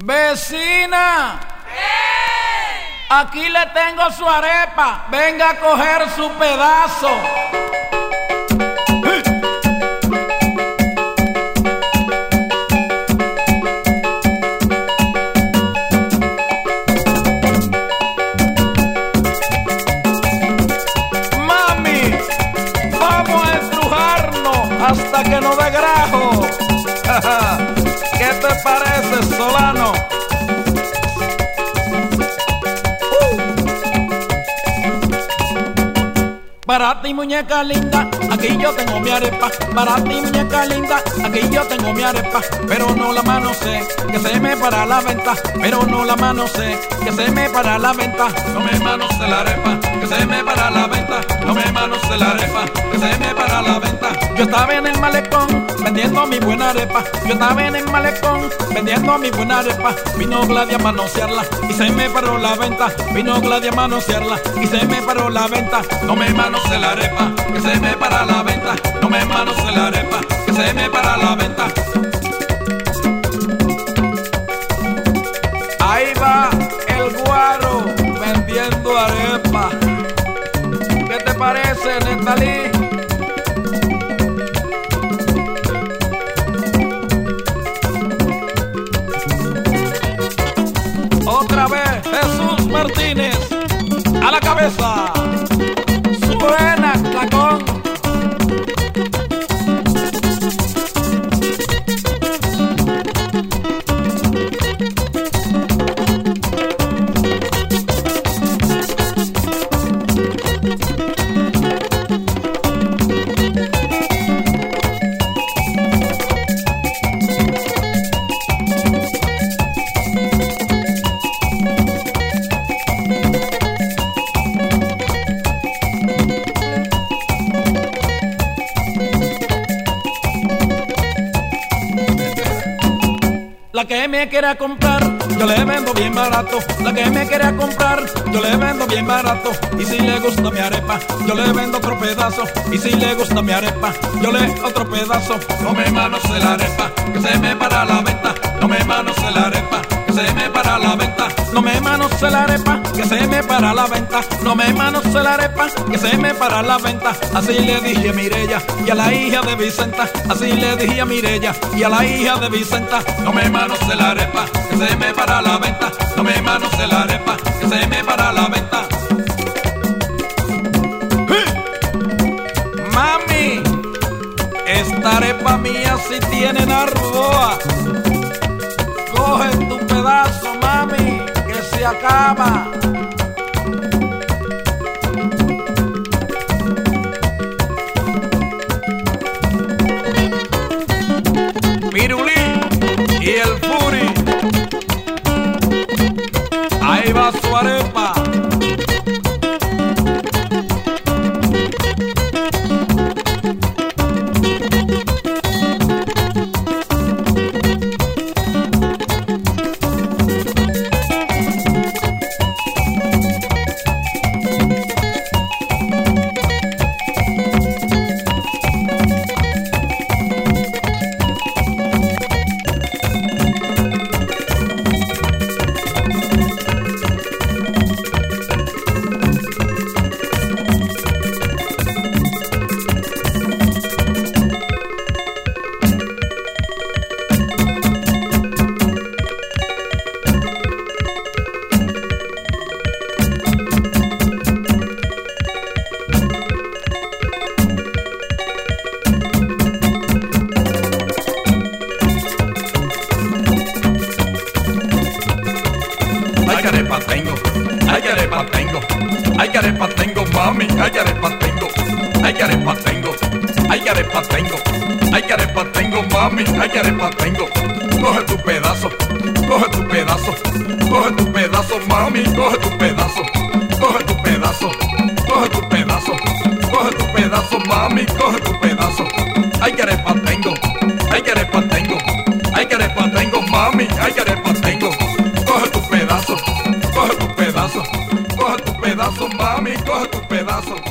Vecina, aquí le tengo su arepa, venga a coger su pedazo. Mami, vamos a estrujarnos hasta que nos dé grajo. ¿Qué te parece, Solano? Para ti, muñeca linda, aquí yo tengo mi arepa. Para ti, muñeca linda, aquí yo tengo mi arepa. Pero no la manosé, que se me para la venta. Pero no la manosé, que se me para la venta. No me manosé la arepa, que se me para la venta. No me manosé la arepa, que se me para la venta. Yo estaba en el malecón vendiendo mi buena arepa. Yo estaba en el malecón vendiendo mi buena arepa. Vino Gladia a manosearla y se me paró la venta. Vino Gladia a manosearla y se me paró la venta. No me manosé la arepa, que se me para la venta. No me manosé la arepa, que se me para la venta. Ahí va el guaro vendiendo arepa. ¿Qué te parece, Nestalí? Otra vez Jesús Martínez a la cabeza. Suena Tacón. La que me quiera comprar, yo le vendo bien barato. La que me quiera comprar, yo le vendo bien barato. Y si le gusta mi arepa, yo le vendo otro pedazo. Y si le gusta mi arepa, yo le otro pedazo. No me manosé la arepa, que se me para la venta. No me manosé la arepa, que se me para la venta. No me manosé la arepa, que se me para la venta. No me manosé la arepa, que se me para la venta. Así le dije a Mirella y a la hija de Vicenta. Así le dije a Mirella y a la hija de Vicenta. No me manosé la arepa, que se me para la venta. No me manosé la arepa, que se me para la venta. Mami, esta arepa mía sí tiene narboa. Coge tu pedazo, mami, que se acaba. Pirulí y el Furi. Ahí va su arepa. Ay, que arepa tengo, ay, que arepa tengo, ay, que arepa tengo, mami, ay, que arepa tengo, ay, que arepa tengo, ay, que arepa tengo, ay, que arepa tengo, mami, ay, que arepa tengo. Coge tu pedazo, coge tu pedazo, coge tu pedazo, mami, coge tu pedazo, coge tu pedazo, coge tu pedazo, coge tu pedazo, mami, coge tu pedazo. Ay, que arepa tengo, ay, que arepa tengo, ay, que arepa tengo, mami, ay, que arepa tengo. Coge tu pedazo, coge tu pedazo, coge tu pedazo, mami, coge tu pedazo.